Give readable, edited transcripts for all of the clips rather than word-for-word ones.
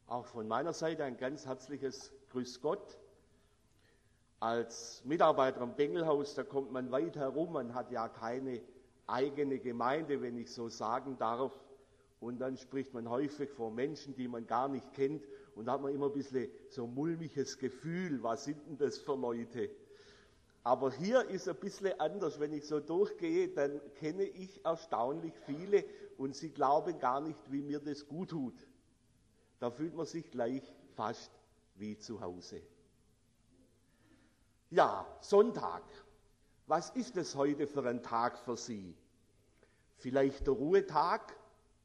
Auch von meiner Seite ein ganz herzliches Grüß Gott. Als Mitarbeiter am Bengelhaus, da kommt man weit herum, man hat ja keine eigene Gemeinde, wenn ich so sagen darf. Und dann spricht man häufig vor Menschen, die man gar nicht kennt. Und da hat man immer ein bisschen so ein mulmiges Gefühl, was sind denn das für Leute? Aber hier ist ein bisschen anders. Wenn ich so durchgehe, dann kenne ich erstaunlich viele und sie glauben gar nicht, wie mir das gut tut. Da fühlt man sich gleich fast wie zu Hause. Ja, Sonntag. Was ist es heute für ein Tag für Sie? Vielleicht der Ruhetag?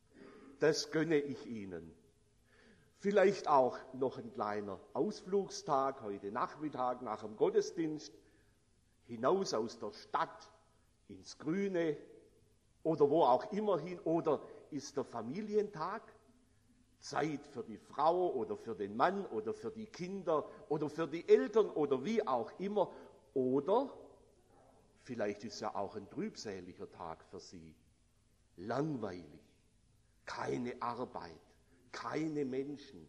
Das gönne ich Ihnen. Vielleicht auch noch ein kleiner Ausflugstag heute Nachmittag nach dem Gottesdienst, hinaus aus der Stadt ins Grüne oder wo auch immer hin. Oder ist der Familientag? Zeit für die Frau oder für den Mann oder für die Kinder oder für die Eltern oder wie auch immer. Oder vielleicht ist ja auch ein trübseliger Tag für Sie. Langweilig, keine Arbeit, keine Menschen.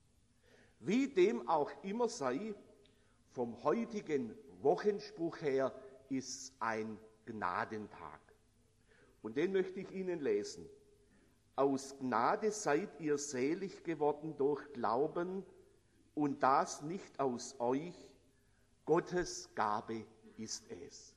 Wie dem auch immer sei, vom heutigen Wochenspruch her ist ein Gnadentag. Und den möchte ich Ihnen lesen. Aus Gnade seid ihr selig geworden durch Glauben, und das nicht aus euch, Gottes Gabe ist es.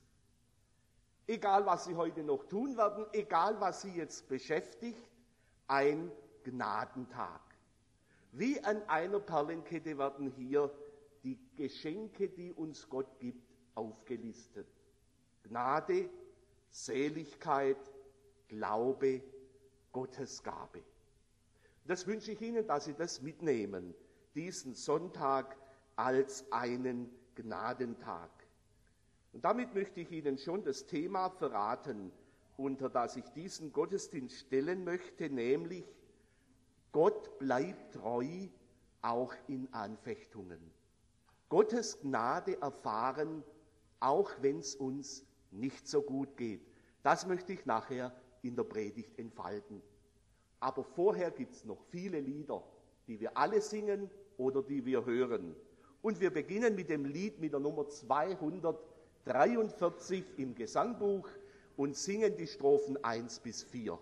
Egal, was Sie heute noch tun werden, egal, was Sie jetzt beschäftigt, ein Gnadentag. Wie an einer Perlenkette werden hier die Geschenke, die uns Gott gibt, aufgelistet. Gnade, Seligkeit, Glaube, Gottes Gabe. Das wünsche ich Ihnen, dass Sie das mitnehmen, diesen Sonntag als einen Gnadentag. Und damit möchte ich Ihnen schon das Thema verraten, unter das ich diesen Gottesdienst stellen möchte, nämlich Gott bleibt treu, auch in Anfechtungen. Gottes Gnade erfahren, auch wenn es uns nicht so gut geht. Das möchte ich nachher in der Predigt entfalten. Aber vorher gibt es noch viele Lieder, die wir alle singen oder die wir hören. Und wir beginnen mit dem Lied mit der Nummer 243 im Gesangbuch und singen die Strophen 1 bis 4.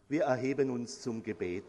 Wir erheben uns zum Gebet.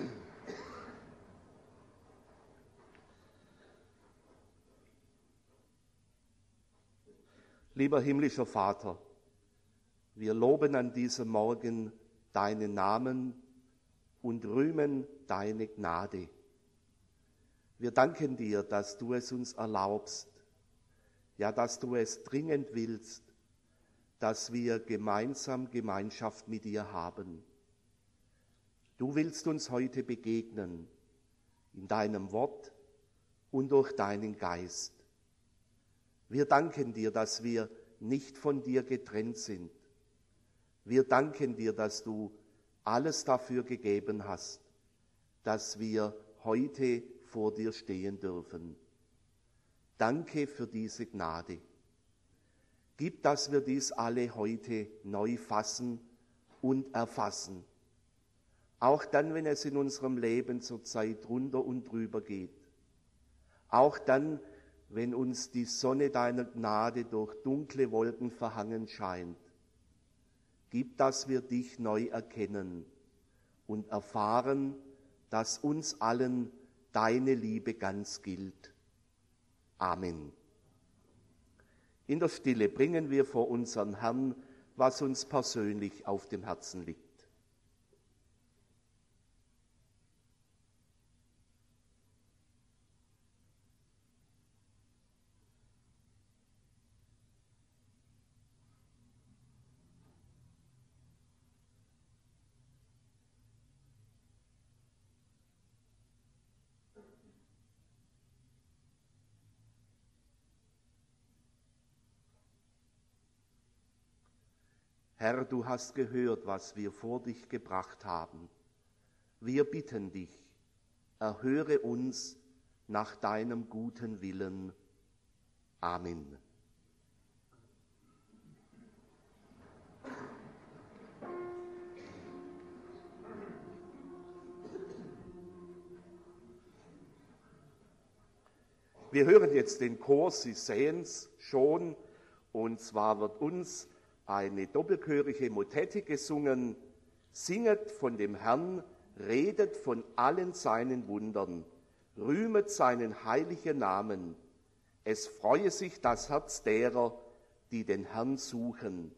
Lieber himmlischer Vater, wir loben an diesem Morgen deinen Namen und rühmen deine Gnade. Wir danken dir, dass du es uns erlaubst, ja, dass du es dringend willst, dass wir gemeinsam Gemeinschaft mit dir haben. Du willst uns heute begegnen, in deinem Wort und durch deinen Geist. Wir danken dir, dass wir nicht von dir getrennt sind. Wir danken dir, dass du alles dafür gegeben hast, dass wir heute vor dir stehen dürfen. Danke für diese Gnade. Gib, dass wir dies alle heute neu fassen und erfassen. Auch dann, wenn es in unserem Leben zurzeit drunter und drüber geht. Auch dann, wenn uns die Sonne deiner Gnade durch dunkle Wolken verhangen scheint. Gib, dass wir dich neu erkennen und erfahren, dass uns allen deine Liebe ganz gilt. Amen. In der Stille bringen wir vor unseren Herrn, was uns persönlich auf dem Herzen liegt. Herr, du hast gehört, was wir vor dich gebracht haben. Wir bitten dich, erhöre uns nach deinem guten Willen. Amen. Wir hören jetzt den Chor, Sie sehen es schon, und zwar wird uns eine doppelchörige Motette gesungen. Singet von dem Herrn, redet von allen seinen Wundern, rühmet seinen heiligen Namen. Es freue sich das Herz derer, die den Herrn suchen.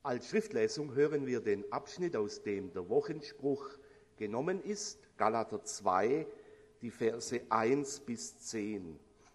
Als Schriftlesung hören wir den Abschnitt, aus dem der Wochenspruch genommen ist, Galater 2, die Verse 1 bis 10.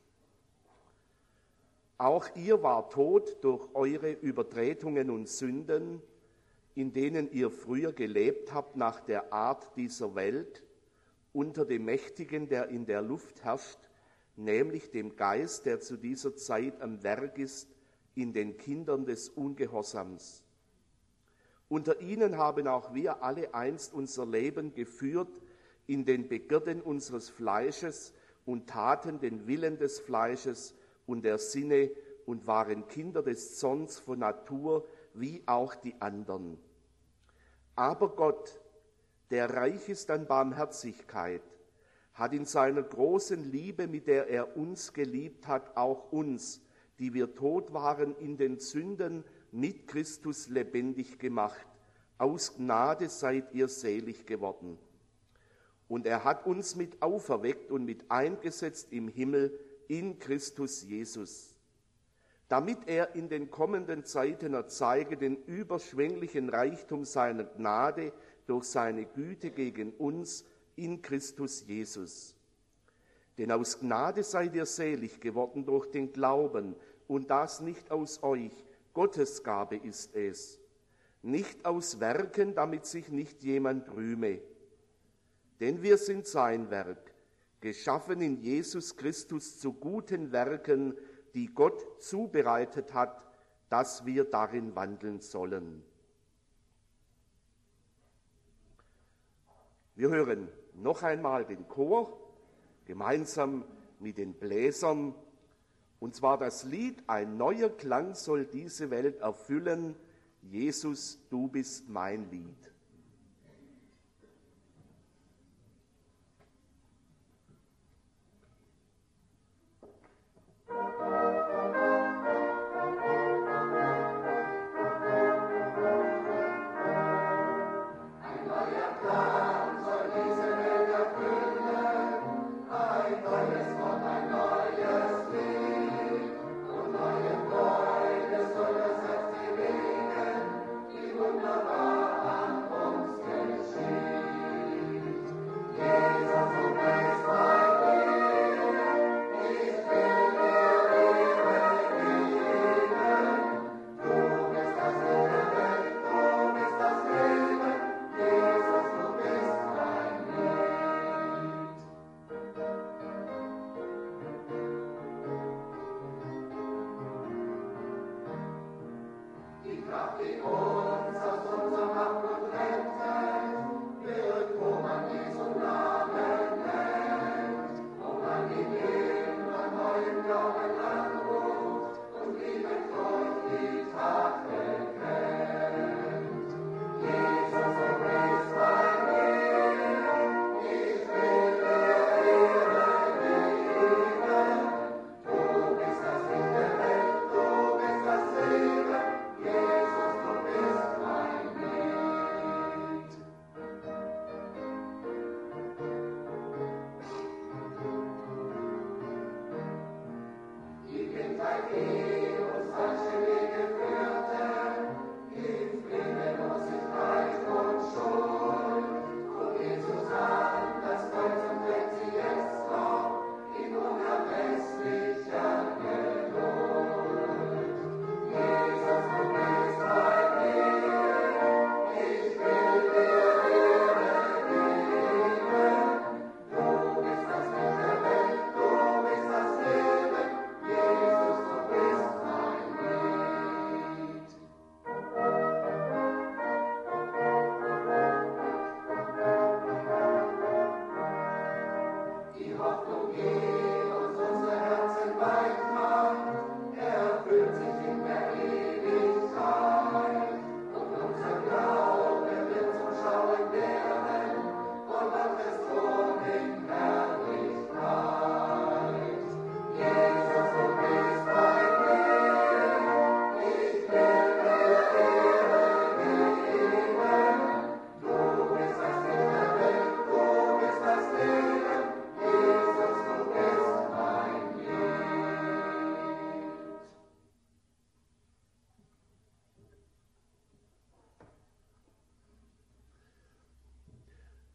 Auch ihr wart tot durch eure Übertretungen und Sünden, in denen ihr früher gelebt habt nach der Art dieser Welt, unter dem Mächtigen, der in der Luft herrscht, nämlich dem Geist, der zu dieser Zeit am Werk ist, in den Kindern des Ungehorsams. Unter ihnen haben auch wir alle einst unser Leben geführt in den Begierden unseres Fleisches und taten den Willen des Fleisches und der Sinne und waren Kinder des Zorns von Natur, wie auch die anderen. Aber Gott, der reich ist an Barmherzigkeit, hat in seiner großen Liebe, mit der er uns geliebt hat, auch uns, die wir tot waren in den Sünden, mit Christus lebendig gemacht. Aus Gnade seid ihr selig geworden. Und er hat uns mit auferweckt und mit eingesetzt im Himmel in Christus Jesus, damit er in den kommenden Zeiten erzeige den überschwänglichen Reichtum seiner Gnade durch seine Güte gegen uns in Christus Jesus. Denn aus Gnade seid ihr selig geworden durch den Glauben, und das nicht aus euch, Gottes Gabe ist es, nicht aus Werken, damit sich nicht jemand rühme. Denn wir sind sein Werk, geschaffen in Jesus Christus zu guten Werken, die Gott zubereitet hat, dass wir darin wandeln sollen. Wir hören noch einmal den Chor, gemeinsam mit den Bläsern, und zwar das Lied Ein neuer Klang soll diese Welt erfüllen, Jesus, du bist mein Lied.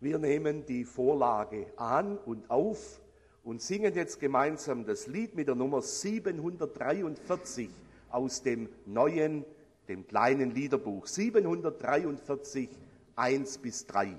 Wir nehmen die Vorlage an und auf und singen jetzt gemeinsam das Lied mit der Nummer 743 aus dem neuen, dem kleinen Liederbuch. 743, 1 bis 3.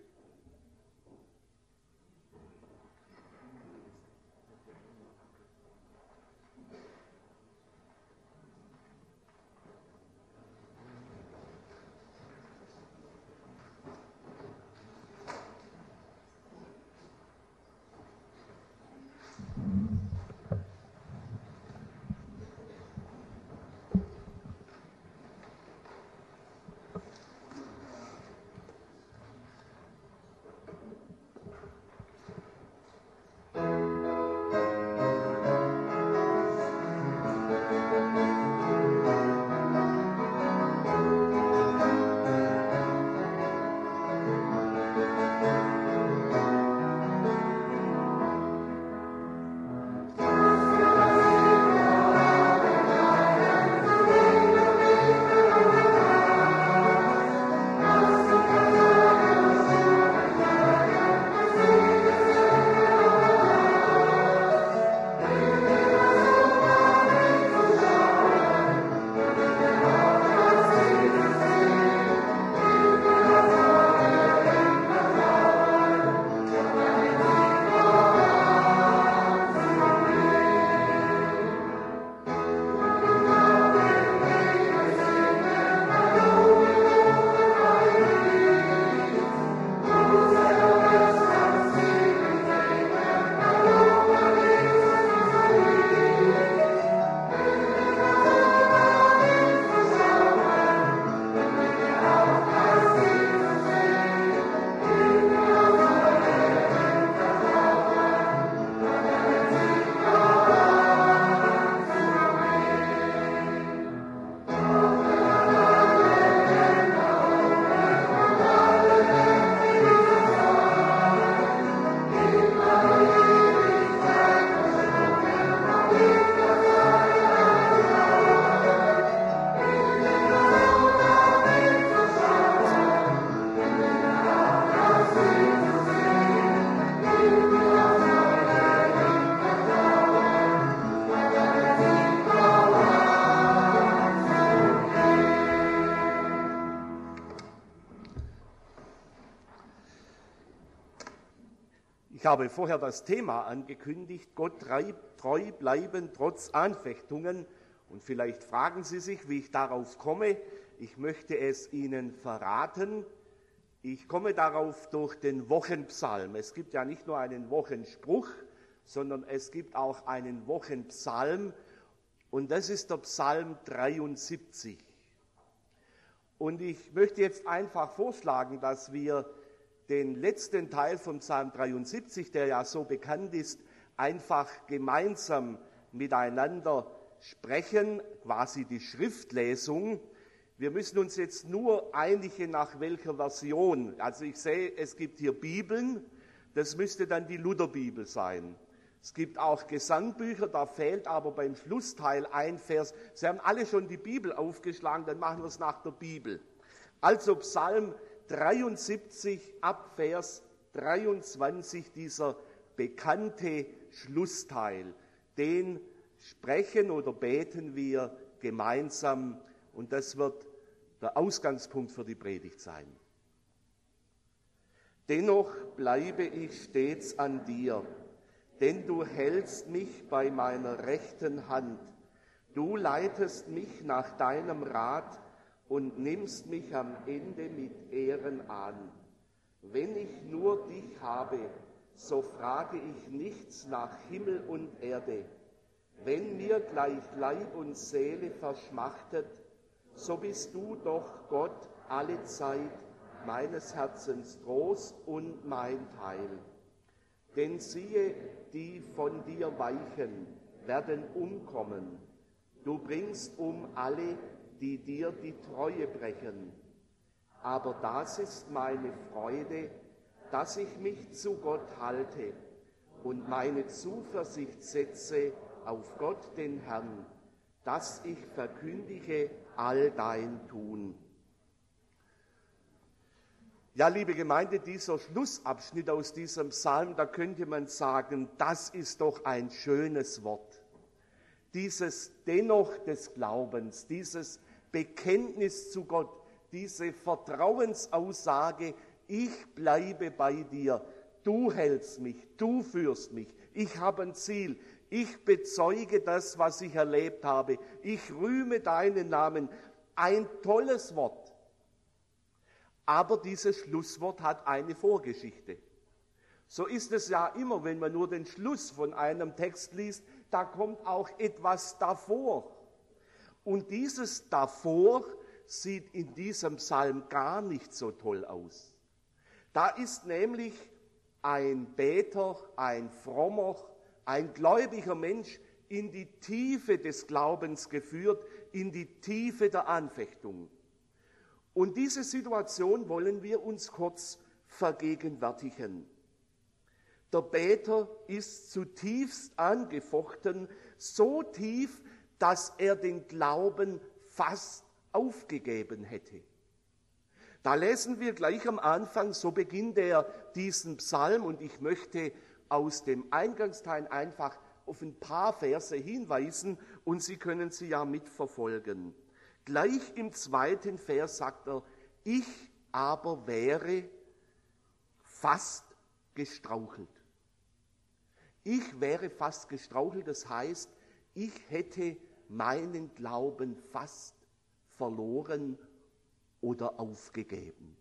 Ich habe vorher das Thema angekündigt, Gott treu bleiben trotz Anfechtungen. Und vielleicht fragen Sie sich, wie ich darauf komme. Ich möchte es Ihnen verraten. Ich komme darauf durch den Wochenpsalm. Es gibt ja nicht nur einen Wochenspruch, sondern es gibt auch einen Wochenpsalm. Und das ist der Psalm 73. Und ich möchte jetzt einfach vorschlagen, dass wir den letzten Teil vom Psalm 73, der ja so bekannt ist, einfach gemeinsam miteinander sprechen, quasi die Schriftlesung. Wir müssen uns jetzt nur einigen, nach welcher Version. Also ich sehe, es gibt hier Bibeln, das müsste dann die Lutherbibel sein. Es gibt auch Gesangbücher, da fehlt aber beim Schlussteil ein Vers. Sie haben alle schon die Bibel aufgeschlagen, dann machen wir es nach der Bibel. Also Psalm 73 ab Vers 23, dieser bekannte Schlussteil, den sprechen oder beten wir gemeinsam und das wird der Ausgangspunkt für die Predigt sein. Dennoch bleibe ich stets an dir, denn du hältst mich bei meiner rechten Hand. Du leitest mich nach deinem Rat und nimmst mich am Ende mit Ehren an. Wenn ich nur dich habe, so frage ich nichts nach Himmel und Erde. Wenn mir gleich Leib und Seele verschmachtet, so bist du doch Gott alle Zeit meines Herzens Trost und mein Teil. Denn siehe, die von dir weichen, werden umkommen. Du bringst um alle, die dir die Treue brechen. Aber das ist meine Freude, dass ich mich zu Gott halte und meine Zuversicht setze auf Gott den Herrn, dass ich verkündige all dein Tun. Ja, liebe Gemeinde, dieser Schlussabschnitt aus diesem Psalm, da könnte man sagen, das ist doch ein schönes Wort. Dieses Dennoch des Glaubens, dieses Bekenntnis zu Gott, diese Vertrauensaussage, ich bleibe bei dir, du hältst mich, du führst mich, ich habe ein Ziel, ich bezeuge das, was ich erlebt habe, ich rühme deinen Namen. Ein tolles Wort. Aber dieses Schlusswort hat eine Vorgeschichte. So ist es ja immer, wenn man nur den Schluss von einem Text liest, da kommt auch etwas davor. Und dieses davor sieht in diesem Psalm gar nicht so toll aus. Da ist nämlich ein Beter, ein frommer, ein gläubiger Mensch in die Tiefe des Glaubens geführt, in die Tiefe der Anfechtung. Und diese Situation wollen wir uns kurz vergegenwärtigen. Der Beter ist zutiefst angefochten, so tief, dass er den Glauben fast aufgegeben hätte. Da lesen wir gleich am Anfang, so beginnt er diesen Psalm, und ich möchte aus dem Eingangsteil einfach auf ein paar Verse hinweisen, und Sie können sie ja mitverfolgen. Gleich im 2. Vers sagt er, ich aber wäre fast gestrauchelt. Ich wäre fast gestrauchelt, das heißt, ich hätte meinen Glauben fast verloren oder aufgegeben.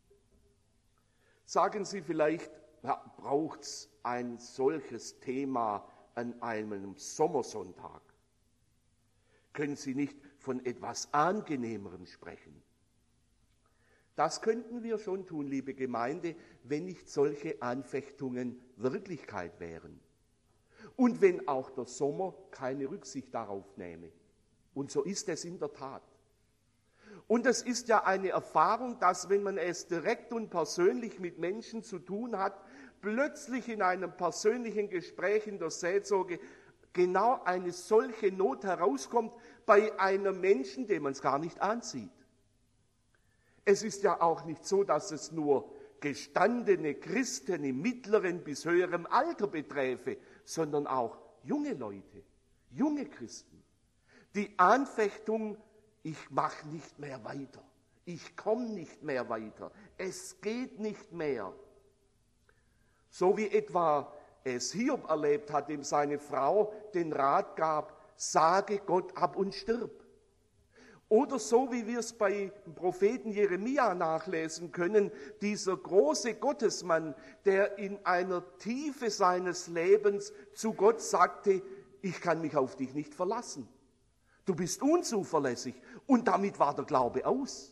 Sagen Sie vielleicht, braucht es ein solches Thema an einem Sommersonntag? Können Sie nicht von etwas Angenehmerem sprechen? Das könnten wir schon tun, liebe Gemeinde, wenn nicht solche Anfechtungen Wirklichkeit wären. Und wenn auch der Sommer keine Rücksicht darauf nähme. Und so ist es in der Tat. Und es ist ja eine Erfahrung, dass, wenn man es direkt und persönlich mit Menschen zu tun hat, plötzlich in einem persönlichen Gespräch in der Seelsorge genau eine solche Not herauskommt bei einem Menschen, dem man es gar nicht ansieht. Es ist ja auch nicht so, dass es nur gestandene Christen im mittleren bis höherem Alter beträfe, sondern auch junge Leute, junge Christen. Die Anfechtung, ich mache nicht mehr weiter, ich komme nicht mehr weiter, es geht nicht mehr. So wie etwa es Hiob erlebt hat, dem seine Frau den Rat gab, sage Gott ab und stirb. Oder so wie wir es bei dem Propheten Jeremia nachlesen können, dieser große Gottesmann, der in einer Tiefe seines Lebens zu Gott sagte, ich kann mich auf dich nicht verlassen. Du bist unzuverlässig. Und damit war der Glaube aus.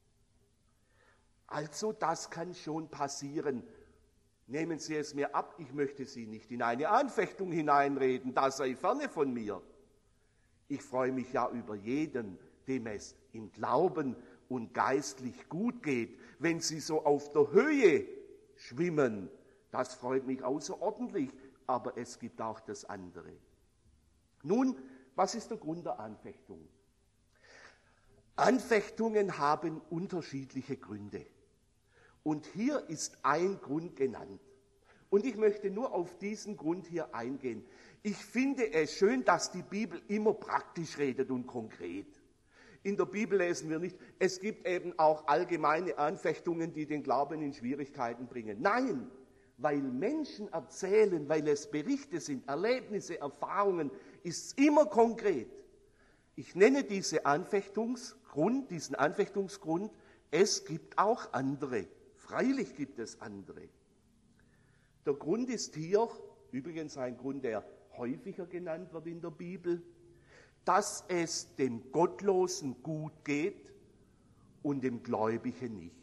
Also das kann schon passieren. Nehmen Sie es mir ab, ich möchte Sie nicht in eine Anfechtung hineinreden, das sei ferne von mir. Ich freue mich ja über jeden, dem es im Glauben und geistlich gut geht, wenn sie so auf der Höhe schwimmen. Das freut mich außerordentlich, aber es gibt auch das andere. Nun, was ist der Grund der Anfechtung? Anfechtungen haben unterschiedliche Gründe. Und hier ist ein Grund genannt. Und ich möchte nur auf diesen Grund hier eingehen. Ich finde es schön, dass die Bibel immer praktisch redet und konkret. In der Bibel lesen wir nicht, es gibt eben auch allgemeine Anfechtungen, die den Glauben in Schwierigkeiten bringen. Nein, weil Menschen erzählen, weil es Berichte sind, Erlebnisse, Erfahrungen, ist es immer konkret. Ich nenne diesen Anfechtungsgrund, es gibt auch andere. Freilich gibt es andere. Der Grund ist hier, übrigens ein Grund, der häufiger genannt wird in der Bibel, dass es dem Gottlosen gut geht und dem Gläubigen nicht.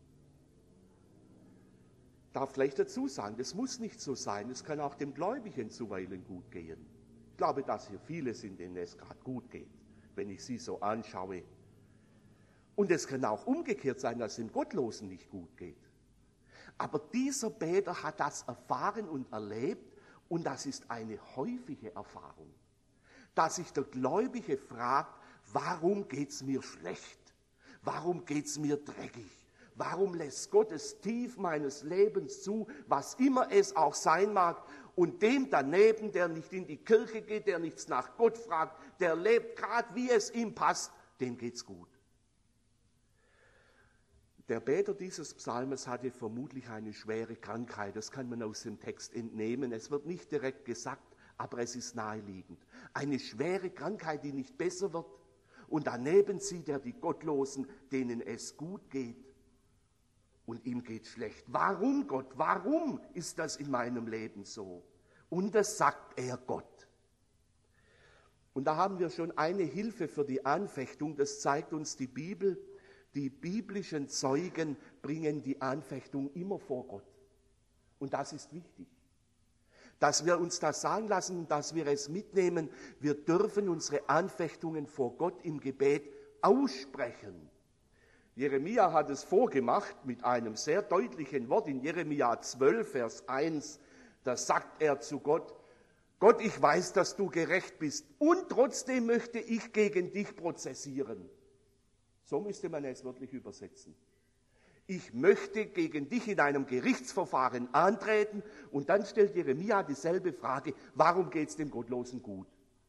Ich darf vielleicht dazu sagen, das muss nicht so sein, es kann auch dem Gläubigen zuweilen gut gehen. Ich glaube, dass hier viele sind, denen es gerade gut geht, wenn ich sie so anschaue. Und es kann auch umgekehrt sein, dass es dem Gottlosen nicht gut geht. Aber dieser Beter hat das erfahren und erlebt, und das ist eine häufige Erfahrung, dass sich der Gläubige fragt, warum geht's mir schlecht? Warum geht's mir dreckig? Warum lässt Gott es tief meines Lebens zu, was immer es auch sein mag, und dem daneben, der nicht in die Kirche geht, der nichts nach Gott fragt, der lebt gerade wie es ihm passt, dem geht's gut. Der Beter dieses Psalmes hatte vermutlich eine schwere Krankheit, das kann man aus dem Text entnehmen. Es wird nicht direkt gesagt, aber es ist naheliegend. Eine schwere Krankheit, die nicht besser wird, und daneben sieht er die Gottlosen, denen es gut geht. Und ihm geht schlecht. Warum, Gott? Warum ist das in meinem Leben so? Und das sagt er Gott. Und da haben wir schon eine Hilfe für die Anfechtung. Das zeigt uns die Bibel. Die biblischen Zeugen bringen die Anfechtung immer vor Gott. Und das ist wichtig. Dass wir uns das sagen lassen und dass wir es mitnehmen. Wir dürfen unsere Anfechtungen vor Gott im Gebet aussprechen. Jeremia hat es vorgemacht mit einem sehr deutlichen Wort in Jeremia 12, Vers 1. Da sagt er zu Gott, Gott, ich weiß, dass du gerecht bist und trotzdem möchte ich gegen dich prozessieren. So müsste man es wirklich übersetzen. Ich möchte gegen dich in einem Gerichtsverfahren antreten, und dann stellt Jeremia dieselbe Frage, warum geht es dem Gottlosen gut?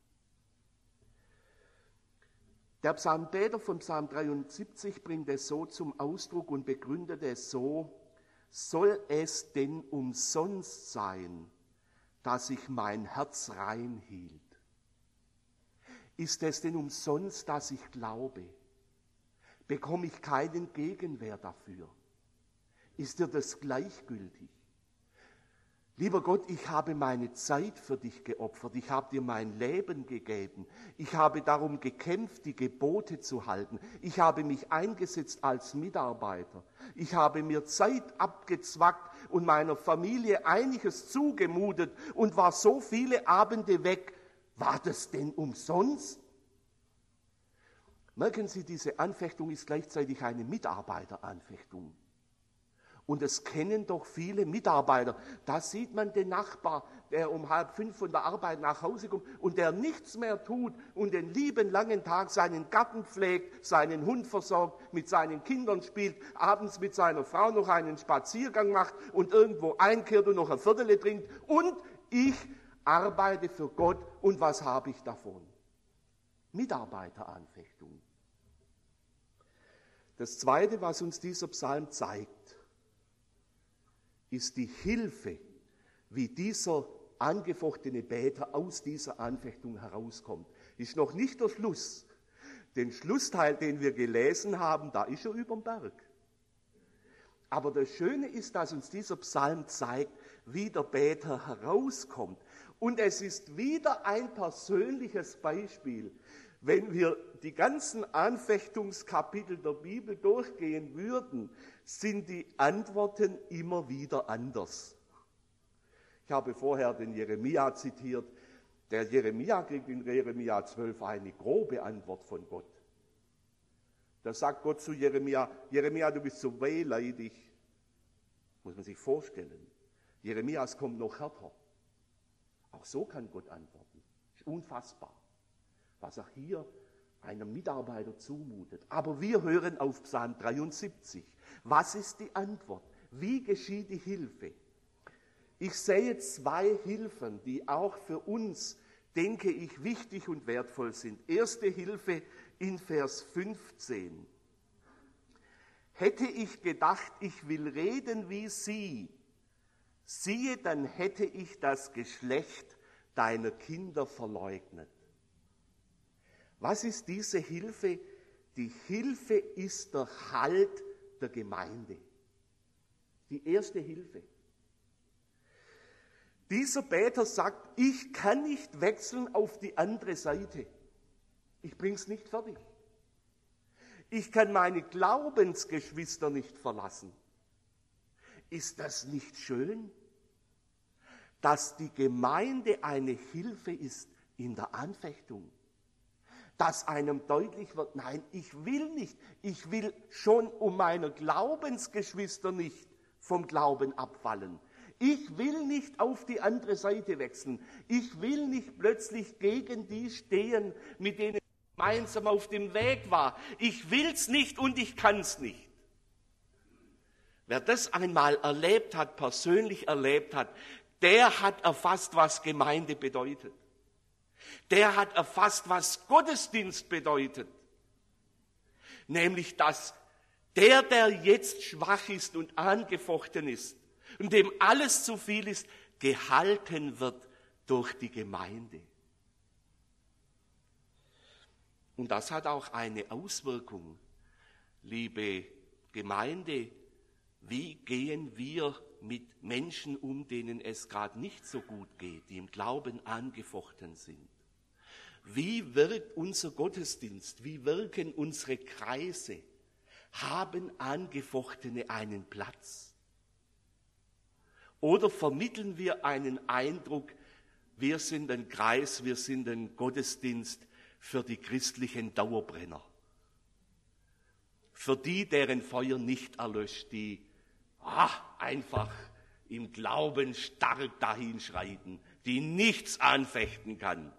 Der Psalmbeter von Psalm 73 bringt es so zum Ausdruck und begründet es so: Soll es denn umsonst sein, dass ich mein Herz rein hielt? Ist es denn umsonst, dass ich glaube? Bekomme ich keinen Gegenwert dafür? Ist dir das gleichgültig? Lieber Gott, ich habe meine Zeit für dich geopfert, ich habe dir mein Leben gegeben, ich habe darum gekämpft, die Gebote zu halten, ich habe mich eingesetzt als Mitarbeiter, ich habe mir Zeit abgezwackt und meiner Familie einiges zugemutet und war so viele Abende weg. War das denn umsonst? Merken Sie, diese Anfechtung ist gleichzeitig eine Mitarbeiteranfechtung. Und es kennen doch viele Mitarbeiter. Da sieht man den Nachbar, der um 4:30 von der Arbeit nach Hause kommt und der nichts mehr tut und den lieben langen Tag seinen Garten pflegt, seinen Hund versorgt, mit seinen Kindern spielt, abends mit seiner Frau noch einen Spaziergang macht und irgendwo einkehrt und noch ein Viertel trinkt. Und ich arbeite für Gott, und was habe ich davon? Mitarbeiteranfechtung. Das Zweite, was uns dieser Psalm zeigt, ist die Hilfe, wie dieser angefochtene Beter aus dieser Anfechtung herauskommt. Ist noch nicht der Schluss. Den Schlussteil, den wir gelesen haben, da ist er überm Berg. Aber das Schöne ist, dass uns dieser Psalm zeigt, wie der Beter herauskommt. Und es ist wieder ein persönliches Beispiel. Wenn wir die ganzen Anfechtungskapitel der Bibel durchgehen würden, sind die Antworten immer wieder anders. Ich habe vorher den Jeremia zitiert. Der Jeremia kriegt in Jeremia 12 eine grobe Antwort von Gott. Da sagt Gott zu Jeremia, Jeremia, du bist so wehleidig. Muss man sich vorstellen. Jeremias kommt noch härter. Auch so kann Gott antworten. Ist unfassbar, was er hier einem Mitarbeiter zumutet. Aber wir hören auf Psalm 73. Was ist die Antwort? Wie geschieht die Hilfe? Ich sehe zwei Hilfen, die auch für uns, denke ich, wichtig und wertvoll sind. Erste Hilfe in Vers 15. Hätte ich gedacht, ich will reden wie sie, siehe, dann hätte ich das Geschlecht deiner Kinder verleugnet. Was ist diese Hilfe? Die Hilfe ist der Halt der Gemeinde. Die erste Hilfe. Dieser Beter sagt, ich kann nicht wechseln auf die andere Seite. Ich bring's nicht fertig. Ich kann meine Glaubensgeschwister nicht verlassen. Ist das nicht schön, dass die Gemeinde eine Hilfe ist in der Anfechtung? Dass einem deutlich wird, nein, ich will nicht. Ich will schon um meiner Glaubensgeschwister nicht vom Glauben abfallen. Ich will nicht auf die andere Seite wechseln. Ich will nicht plötzlich gegen die stehen, mit denen ich gemeinsam auf dem Weg war. Ich will's nicht und ich kann's nicht. Wer das einmal erlebt hat, persönlich erlebt hat, der hat erfasst, was Gemeinde bedeutet. Der hat erfasst, was Gottesdienst bedeutet. Nämlich, dass der jetzt schwach ist und angefochten ist und dem alles zu viel ist, gehalten wird durch die Gemeinde. Und das hat auch eine Auswirkung, liebe Gemeinde. Wie gehen wir mit Menschen um, denen es gerade nicht so gut geht, die im Glauben angefochten sind? Wie wirkt unser Gottesdienst? Wie wirken unsere Kreise? Haben Angefochtene einen Platz? Oder vermitteln wir einen Eindruck, wir sind ein Kreis, wir sind ein Gottesdienst für die christlichen Dauerbrenner? Für die, deren Feuer nicht erlöscht, die einfach im Glauben stark dahinschreiten, die nichts anfechten kann.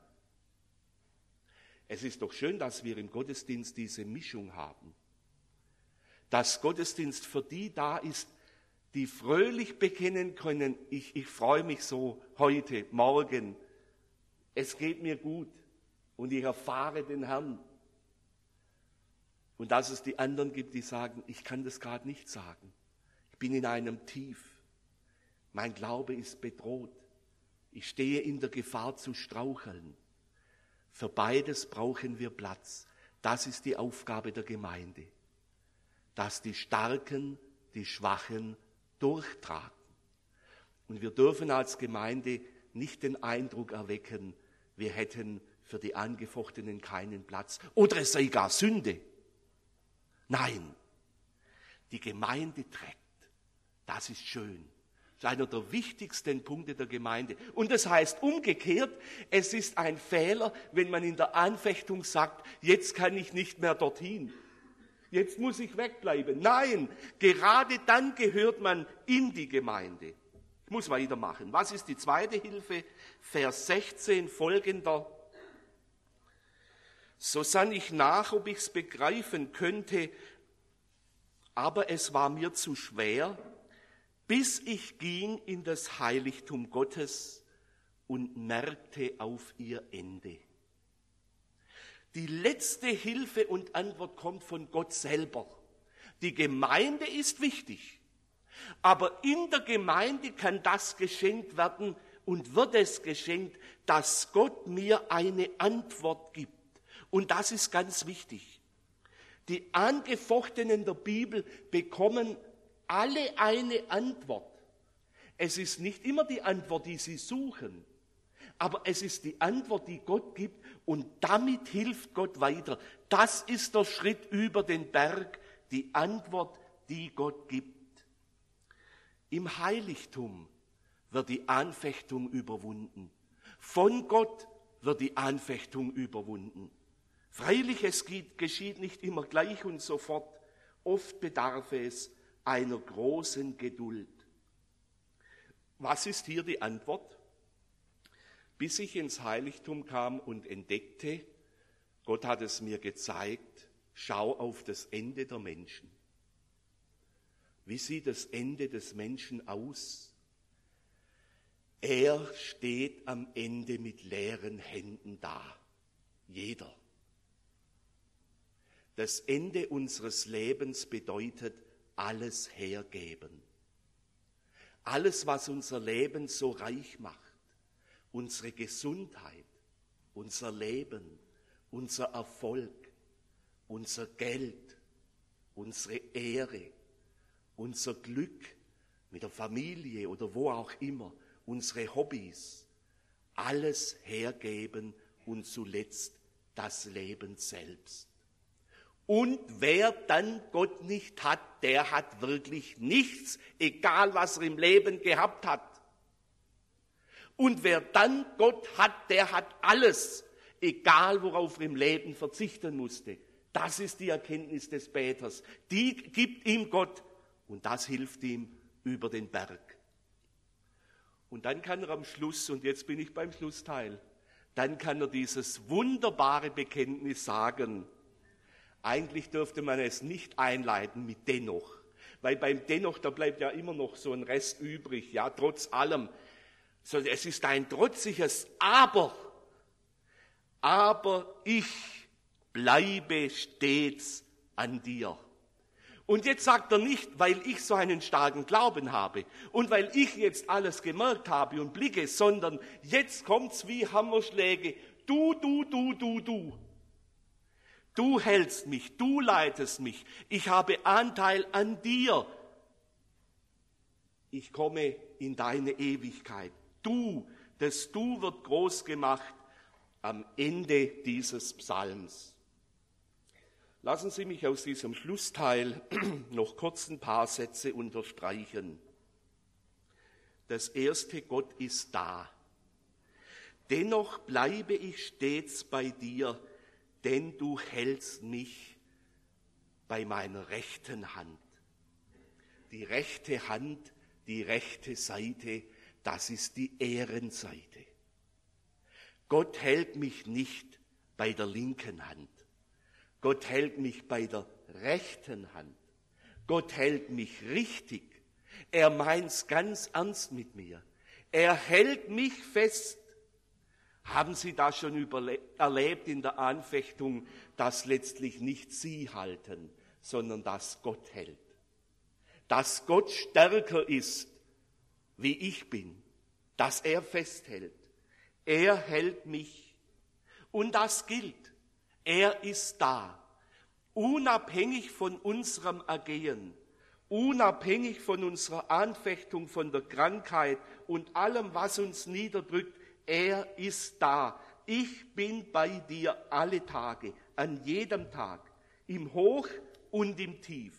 Es ist doch schön, dass wir im Gottesdienst diese Mischung haben. Dass Gottesdienst für die da ist, die fröhlich bekennen können, ich freue mich so heute, morgen, es geht mir gut und ich erfahre den Herrn. Und dass es die anderen gibt, die sagen, ich kann das gerade nicht sagen. Ich bin in einem Tief. Mein Glaube ist bedroht. Ich stehe in der Gefahr zu straucheln. Für beides brauchen wir Platz. Das ist die Aufgabe der Gemeinde. Dass die Starken die Schwachen durchtragen. Und wir dürfen als Gemeinde nicht den Eindruck erwecken, wir hätten für die Angefochtenen keinen Platz. Oder es sei gar Sünde. Nein, die Gemeinde trägt. Das ist schön. Das ist einer der wichtigsten Punkte der Gemeinde. Und das heißt umgekehrt, es ist ein Fehler, wenn man in der Anfechtung sagt, jetzt kann ich nicht mehr dorthin. Jetzt muss ich wegbleiben. Nein, gerade dann gehört man in die Gemeinde. Ich muss weitermachen. Was ist die zweite Hilfe? Vers 16 folgender. So sann ich nach, ob ich's begreifen könnte, aber es war mir zu schwer, bis ich ging in das Heiligtum Gottes und merkte auf ihr Ende. Die letzte Hilfe und Antwort kommt von Gott selber. Die Gemeinde ist wichtig, aber in der Gemeinde kann das geschenkt werden und wird es geschenkt, dass Gott mir eine Antwort gibt. Und das ist ganz wichtig. Die Angefochtenen der Bibel bekommen alle eine Antwort. Es ist nicht immer die Antwort, die sie suchen, aber es ist die Antwort, die Gott gibt und damit hilft Gott weiter. Das ist der Schritt über den Berg, die Antwort, die Gott gibt. Im Heiligtum wird die Anfechtung überwunden. Von Gott wird die Anfechtung überwunden. Freilich, es geschieht nicht immer gleich und sofort. Oft bedarf es einer großen Geduld. Was ist hier die Antwort? Bis ich ins Heiligtum kam und entdeckte, Gott hat es mir gezeigt, schau auf das Ende der Menschen. Wie sieht das Ende des Menschen aus? Er steht am Ende mit leeren Händen da. Jeder. Das Ende unseres Lebens bedeutet alles hergeben. Alles, was unser Leben so reich macht, unsere Gesundheit, unser Leben, unser Erfolg, unser Geld, unsere Ehre, unser Glück mit der Familie oder wo auch immer, unsere Hobbys, alles hergeben und zuletzt das Leben selbst. Und wer dann Gott nicht hat, der hat wirklich nichts, egal was er im Leben gehabt hat. Und wer dann Gott hat, der hat alles, egal worauf er im Leben verzichten musste. Das ist die Erkenntnis des Beters. Die gibt ihm Gott und das hilft ihm über den Berg. Und dann kann er am Schluss, und jetzt bin ich beim Schlussteil, dann kann er dieses wunderbare Bekenntnis sagen. Eigentlich dürfte man es nicht einleiten mit dennoch, Weil beim Dennoch, da bleibt ja immer noch so ein Rest übrig, ja, trotz allem. So, es ist ein trotziges Aber ich bleibe stets an dir. Und jetzt sagt er nicht, weil ich so einen starken Glauben habe und weil ich jetzt alles gemerkt habe und blicke, sondern jetzt kommt's wie Hammerschläge. Du. Du hältst mich, du leitest mich. Ich habe Anteil an dir. Ich komme in deine Ewigkeit. Das Du wird groß gemacht am Ende dieses Psalms. Lassen Sie mich aus diesem Schlussteil noch kurz ein paar Sätze unterstreichen. Das erste, Gott ist da. Dennoch bleibe ich stets bei dir, denn du hältst mich bei meiner rechten Hand. Die rechte Hand, die rechte Seite, das ist die Ehrenseite. Gott hält mich nicht bei der linken Hand. Gott hält mich bei der rechten Hand. Gott hält mich richtig. Er meint's ganz ernst mit mir. Er hält mich fest. Haben Sie das schon erlebt in der Anfechtung, dass letztlich nicht Sie halten, sondern dass Gott hält? Dass Gott stärker ist, wie ich bin, dass er festhält. Er hält mich. Und das gilt. Er ist da, unabhängig von unserem Ergehen, unabhängig von unserer Anfechtung, von der Krankheit und allem, was uns niederdrückt. Er ist da. Ich bin bei dir alle Tage, an jedem Tag, im Hoch und im Tief.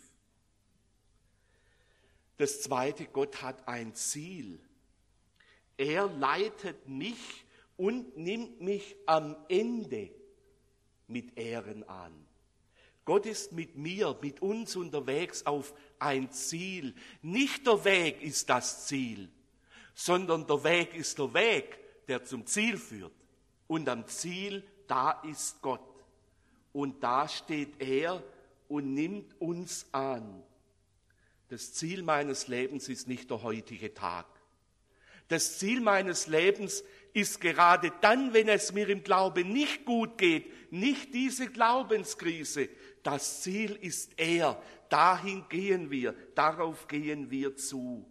Das zweite, Gott hat ein Ziel. Er leitet mich und nimmt mich am Ende mit Ehren an. Gott ist mit mir, mit uns unterwegs auf ein Ziel. Nicht der Weg ist das Ziel, sondern der Weg ist der Weg, der zum Ziel führt. Und am Ziel, da ist Gott. Und da steht er und nimmt uns an. Das Ziel meines Lebens ist nicht der heutige Tag. Das Ziel meines Lebens ist gerade dann, wenn es mir im Glauben nicht gut geht, nicht diese Glaubenskrise. Das Ziel ist er. Dahin gehen wir, darauf gehen wir zu.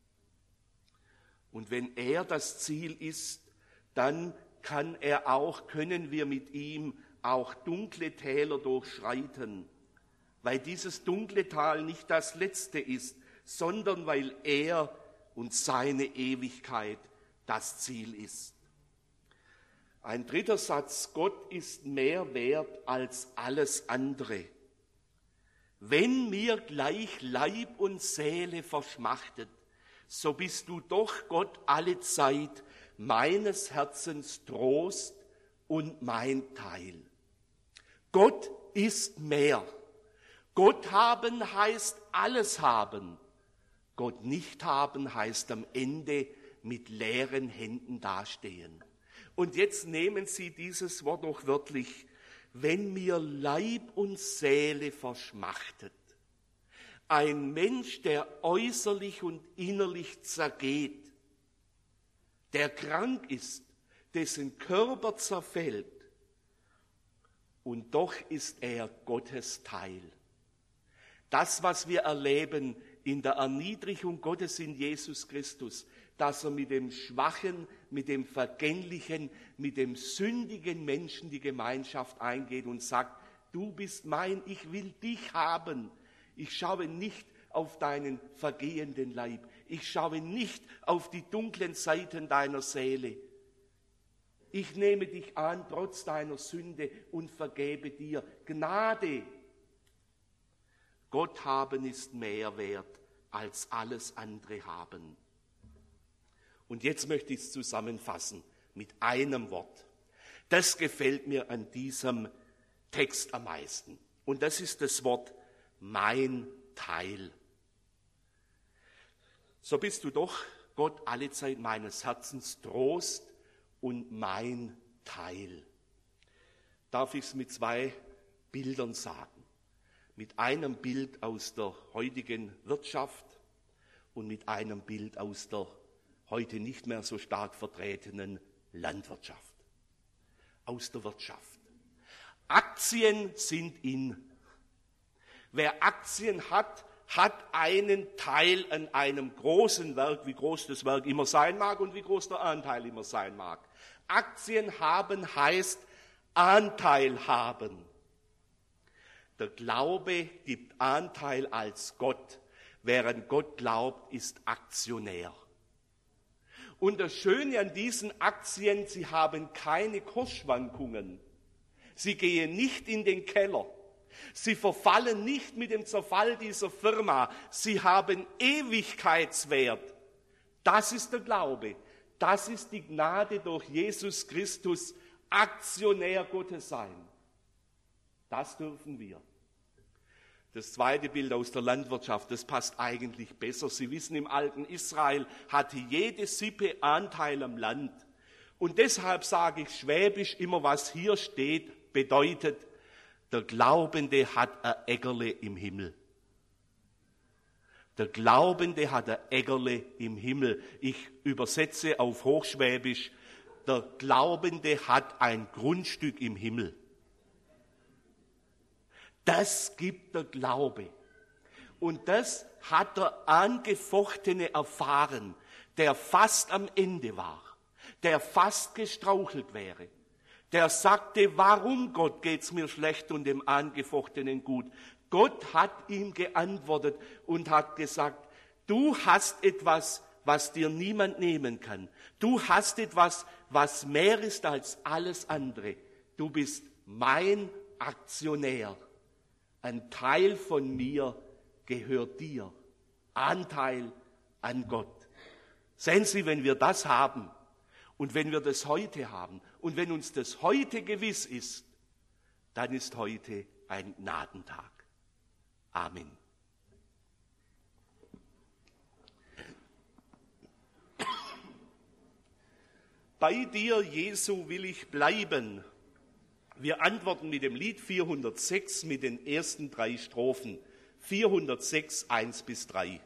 Und wenn er das Ziel ist, dann können wir mit ihm auch dunkle Täler durchschreiten. Weil dieses dunkle Tal nicht das letzte ist, sondern weil er und seine Ewigkeit das Ziel ist. Ein dritter Satz, Gott ist mehr wert als alles andere. Wenn mir gleich Leib und Seele verschmachtet, so bist du doch, Gott, alle Zeit meines Herzens Trost und mein Teil. Gott ist mehr. Gott haben heißt alles haben. Gott nicht haben heißt am Ende mit leeren Händen dastehen. Und jetzt nehmen Sie dieses Wort doch wörtlich. Wenn mir Leib und Seele verschmachtet, ein Mensch, der äußerlich und innerlich zergeht, der krank ist, dessen Körper zerfällt, und doch ist er Gottes Teil. Das, was wir erleben in der Erniedrigung Gottes in Jesus Christus, dass er mit dem Schwachen, mit dem Vergänglichen, mit dem sündigen Menschen die Gemeinschaft eingeht und sagt, du bist mein, ich will dich haben. Ich schaue nicht auf deinen vergehenden Leib. Ich schaue nicht auf die dunklen Seiten deiner Seele. Ich nehme dich an, trotz deiner Sünde, und vergebe dir. Gnade. Gott haben ist mehr wert als alles andere haben. Und jetzt möchte ich es zusammenfassen mit einem Wort. Das gefällt mir an diesem Text am meisten. Und das ist das Wort mein Teil. So bist du doch, Gott, alle Zeit meines Herzens Trost und mein Teil. Darf ich es mit zwei Bildern sagen? mit einem Bild aus der heutigen Wirtschaft und mit einem Bild aus der heute nicht mehr so stark vertretenen Landwirtschaft. Aus der Wirtschaft. Aktien sind in. Wer Aktien hat, hat einen Teil an einem großen Werk, wie groß das Werk immer sein mag und wie groß der Anteil immer sein mag. Aktien haben heißt Anteil haben. Der Glaube gibt Anteil als Gott, während Gott glaubt, ist Aktionär. Und das Schöne an diesen Aktien, sie haben keine Kursschwankungen. Sie gehen nicht in den Keller. Sie verfallen nicht mit dem Zerfall dieser Firma. Sie haben Ewigkeitswert. Das ist der Glaube. Das ist die Gnade durch Jesus Christus, Aktionär Gottes sein. Das dürfen wir. Das zweite Bild aus der Landwirtschaft, das passt eigentlich besser. Sie wissen, im alten Israel hatte jede Sippe Anteil am Land. Und deshalb sage ich schwäbisch immer, was hier steht, bedeutet, der Glaubende hat ein Äckerle im Himmel. Der Glaubende hat ein Äckerle im Himmel. Ich übersetze auf Hochschwäbisch, der Glaubende hat ein Grundstück im Himmel. Das gibt der Glaube. Und das hat der Angefochtene erfahren, der fast am Ende war, der fast gestrauchelt wäre, der sagte, warum Gott geht's mir schlecht und dem Angefochtenen gut? Gott hat ihm geantwortet und hat gesagt, du hast etwas, was dir niemand nehmen kann. Du hast etwas, was mehr ist als alles andere. Du bist mein Aktionär. Ein Teil von mir gehört dir. Anteil an Gott. Sehen Sie, wenn wir das haben und wenn wir das heute haben und wenn uns das heute gewiss ist, dann ist heute ein Gnadentag. Amen. Bei dir, Jesu, will ich bleiben. Wir antworten mit dem Lied 406 mit den ersten 3 Strophen. 406, 1 bis 3.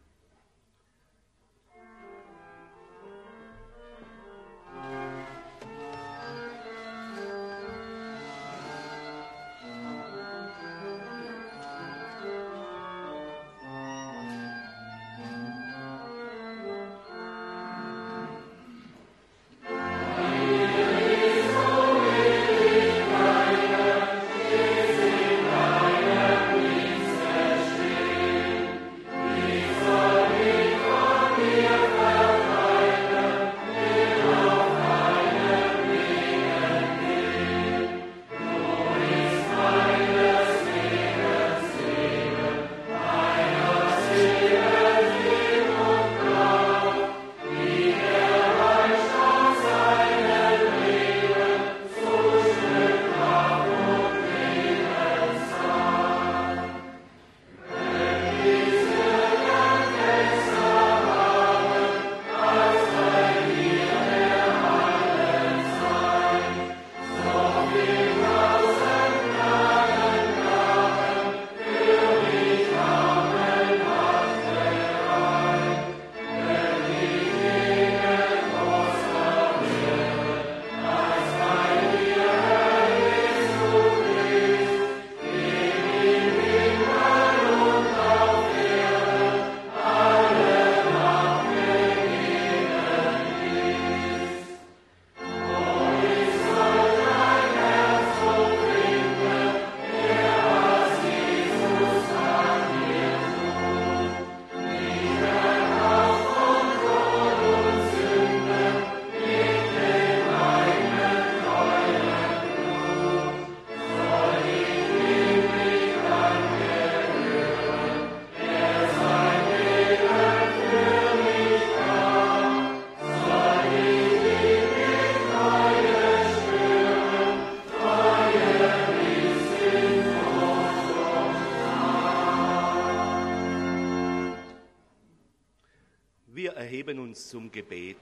Wir erheben uns zum Gebet.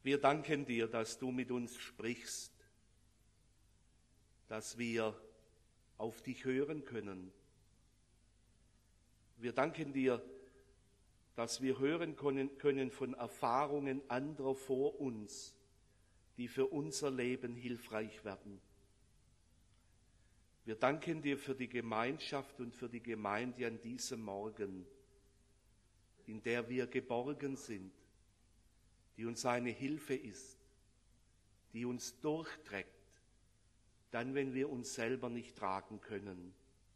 Wir danken dir, dass du mit uns sprichst, dass wir auf dich hören können. Wir danken dir, dass wir hören können von Erfahrungen anderer vor uns, die für unser Leben hilfreich werden. Wir danken dir für die Gemeinschaft und für die Gemeinde an diesem Morgen, in der wir geborgen sind, die uns eine Hilfe ist, die uns durchträgt, dann, wenn wir uns selber nicht tragen können.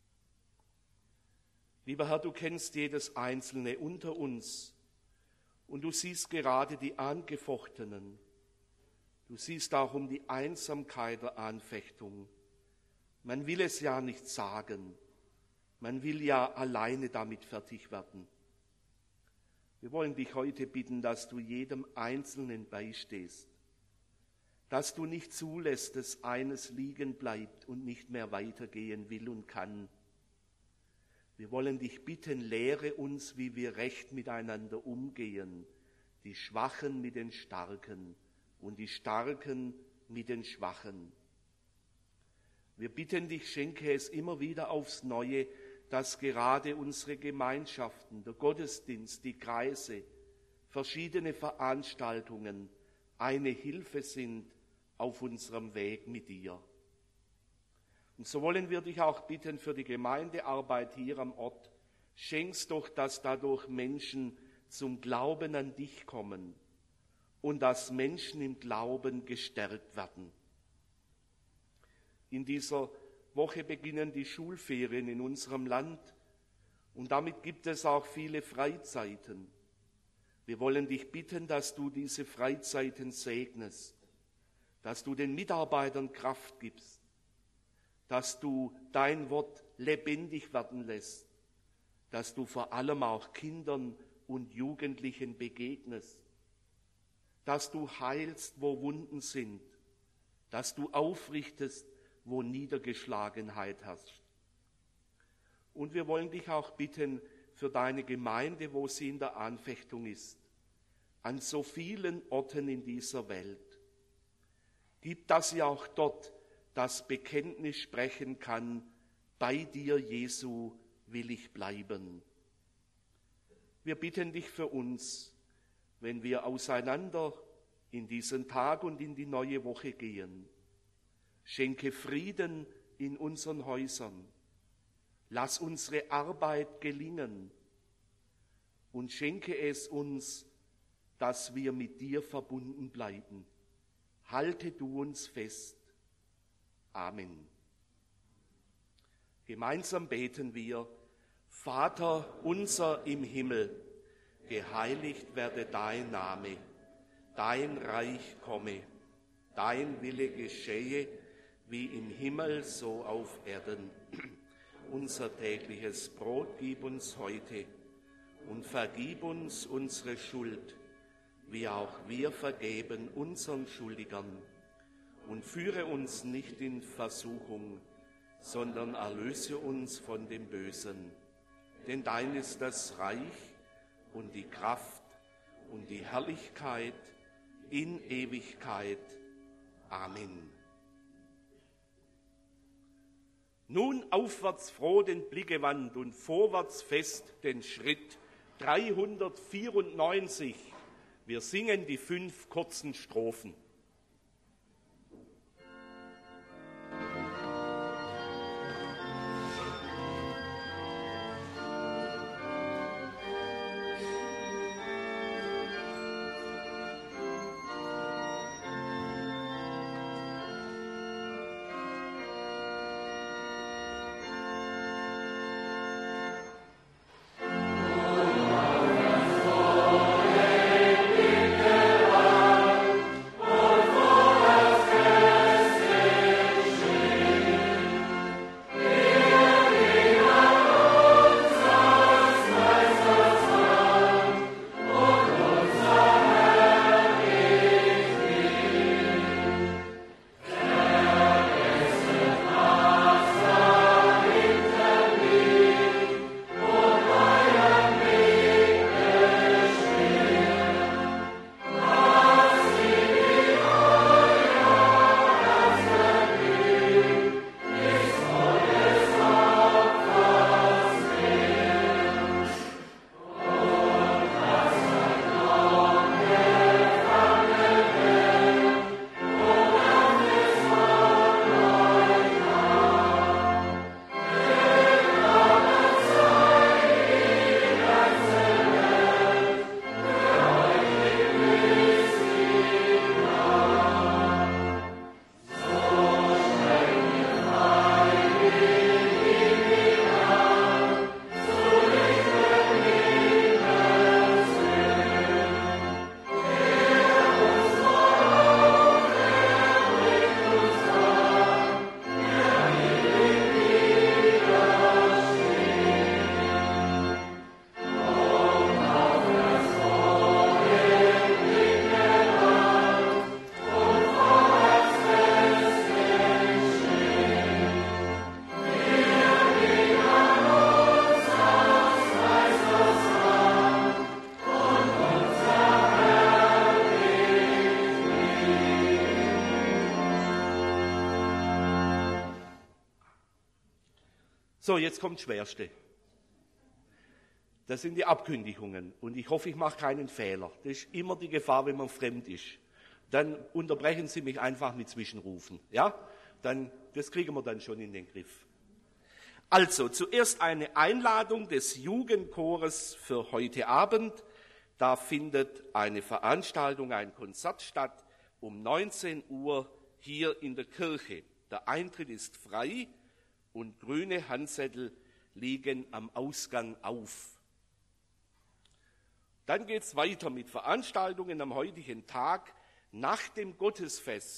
Lieber Herr, du kennst jedes Einzelne unter uns und du siehst gerade die Angefochtenen. Du siehst auch um die Einsamkeit der Anfechtung. Man will es ja nicht sagen. Man will ja alleine damit fertig werden. Wir wollen dich heute bitten, dass du jedem Einzelnen beistehst, dass du nicht zulässt, dass eines liegen bleibt und nicht mehr weitergehen will und kann. Wir wollen dich bitten, lehre uns, wie wir recht miteinander umgehen, die Schwachen mit den Starken und die Starken mit den Schwachen. Wir bitten dich, schenke es immer wieder aufs Neue, dass gerade unsere Gemeinschaften, der Gottesdienst, die Kreise, verschiedene Veranstaltungen eine Hilfe sind auf unserem Weg mit dir. Und so wollen wir dich auch bitten für die Gemeindearbeit hier am Ort. Schenkst doch, dass dadurch Menschen zum Glauben an dich kommen und dass Menschen im Glauben gestärkt werden. In dieser Woche beginnen die Schulferien in unserem Land und damit gibt es auch viele Freizeiten. Wir wollen dich bitten, dass du diese Freizeiten segnest, dass du den Mitarbeitern Kraft gibst, dass du dein Wort lebendig werden lässt, dass du vor allem auch Kindern und Jugendlichen begegnest, dass du heilst, wo Wunden sind, dass du aufrichtest, wo Niedergeschlagenheit herrscht. Und wir wollen dich auch bitten für deine Gemeinde, wo sie in der Anfechtung ist, an so vielen Orten in dieser Welt. Gib, dass sie auch dort das Bekenntnis sprechen kann, bei dir, Jesu, will ich bleiben. Wir bitten dich für uns, wenn wir auseinander in diesen Tag und in die neue Woche gehen. Schenke Frieden in unseren Häusern. Lass unsere Arbeit gelingen und schenke es uns, dass wir mit dir verbunden bleiben. Halte du uns fest. Amen. Gemeinsam beten wir: Vater unser im Himmel, geheiligt werde dein Name, dein Reich komme, dein Wille geschehe, wie im Himmel so auf Erden. Unser tägliches Brot gib uns heute und vergib uns unsere Schuld, wie auch wir vergeben unseren Schuldigern. Und führe uns nicht in Versuchung, sondern erlöse uns von dem Bösen. Denn dein ist das Reich und die Kraft und die Herrlichkeit in Ewigkeit. Amen. Nun aufwärts froh den Blick gewandt und vorwärts fest den Schritt. 394. Wir singen die 5 kurzen Strophen. Oh So, jetzt kommt das Schwerste. Das sind die Abkündigungen. Und ich hoffe, ich mache keinen Fehler. Das ist immer die Gefahr, wenn man fremd ist. Dann unterbrechen Sie mich einfach mit Zwischenrufen. Ja? Das kriegen wir dann schon in den Griff. Also, zuerst eine Einladung des Jugendchores für heute Abend. Da findet eine Veranstaltung, ein Konzert statt um 19 Uhr hier in der Kirche. Der Eintritt ist frei und grüne Handzettel liegen am Ausgang auf. Dann geht es weiter mit Veranstaltungen am heutigen Tag. Nach dem Gottesdienst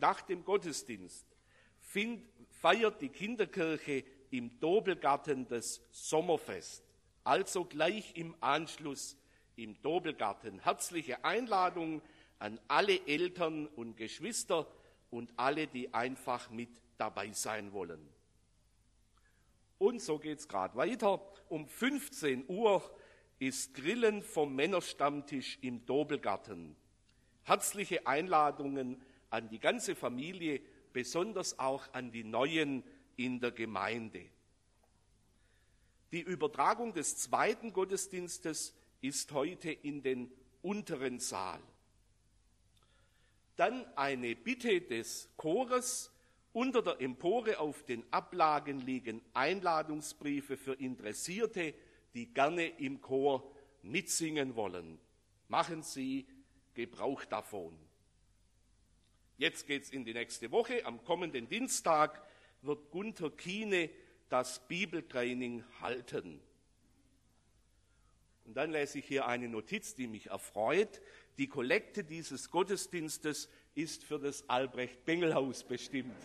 feiert die Kinderkirche im Dobelgarten das Sommerfest. Also gleich im Anschluss im Dobelgarten. Herzliche Einladung an alle Eltern und Geschwister und alle, die einfach mit dabei sein wollen. Und so geht es gerade weiter. Um 15 Uhr ist Grillen vom Männerstammtisch im Dobelgarten. Herzliche Einladungen an die ganze Familie, besonders auch an die Neuen in der Gemeinde. Die Übertragung des zweiten Gottesdienstes ist heute in den unteren Saal. Dann eine Bitte des Chores. Unter der Empore auf den Ablagen liegen Einladungsbriefe für Interessierte, die gerne im Chor mitsingen wollen. Machen Sie Gebrauch davon. Jetzt geht's in die nächste Woche. Am kommenden Dienstag wird Gunther Kiene das Bibeltraining halten. Und dann lese ich hier eine Notiz, die mich erfreut. Die Kollekte dieses Gottesdienstes ist für das Albrecht-Bengel-Haus bestimmt.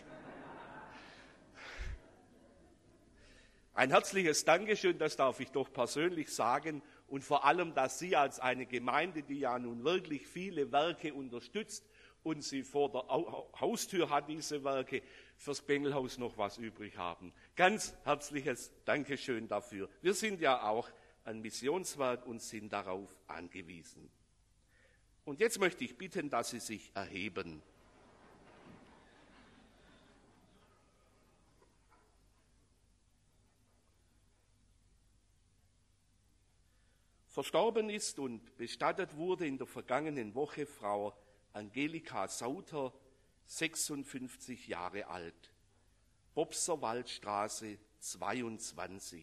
Ein herzliches Dankeschön, das darf ich doch persönlich sagen, und vor allem, dass Sie als eine Gemeinde, die ja nun wirklich viele Werke unterstützt und sie vor der Haustür hat, diese Werke, fürs Bengelhaus noch was übrig haben. Ganz herzliches Dankeschön dafür. Wir sind ja auch ein Missionswerk und sind darauf angewiesen. Und jetzt möchte ich bitten, dass Sie sich erheben. Verstorben ist und bestattet wurde in der vergangenen Woche Frau Angelika Sauter, 56 Jahre alt, Bobserwaldstraße 22.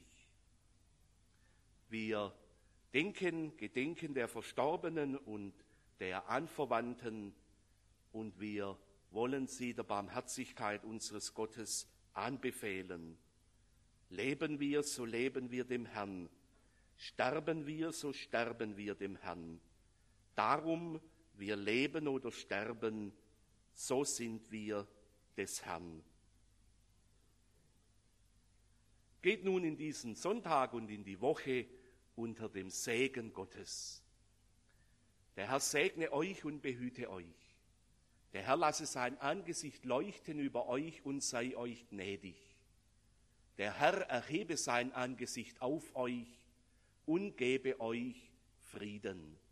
Wir gedenken der Verstorbenen und der Anverwandten, und wir wollen sie der Barmherzigkeit unseres Gottes anbefehlen. Leben wir, so leben wir dem Herrn. Sterben wir, so sterben wir dem Herrn. Darum, wir leben oder sterben, so sind wir des Herrn. Geht nun in diesen Sonntag und in die Woche unter dem Segen Gottes. Der Herr segne euch und behüte euch. Der Herr lasse sein Angesicht leuchten über euch und sei euch gnädig. Der Herr erhebe sein Angesicht auf euch und gebe euch Frieden.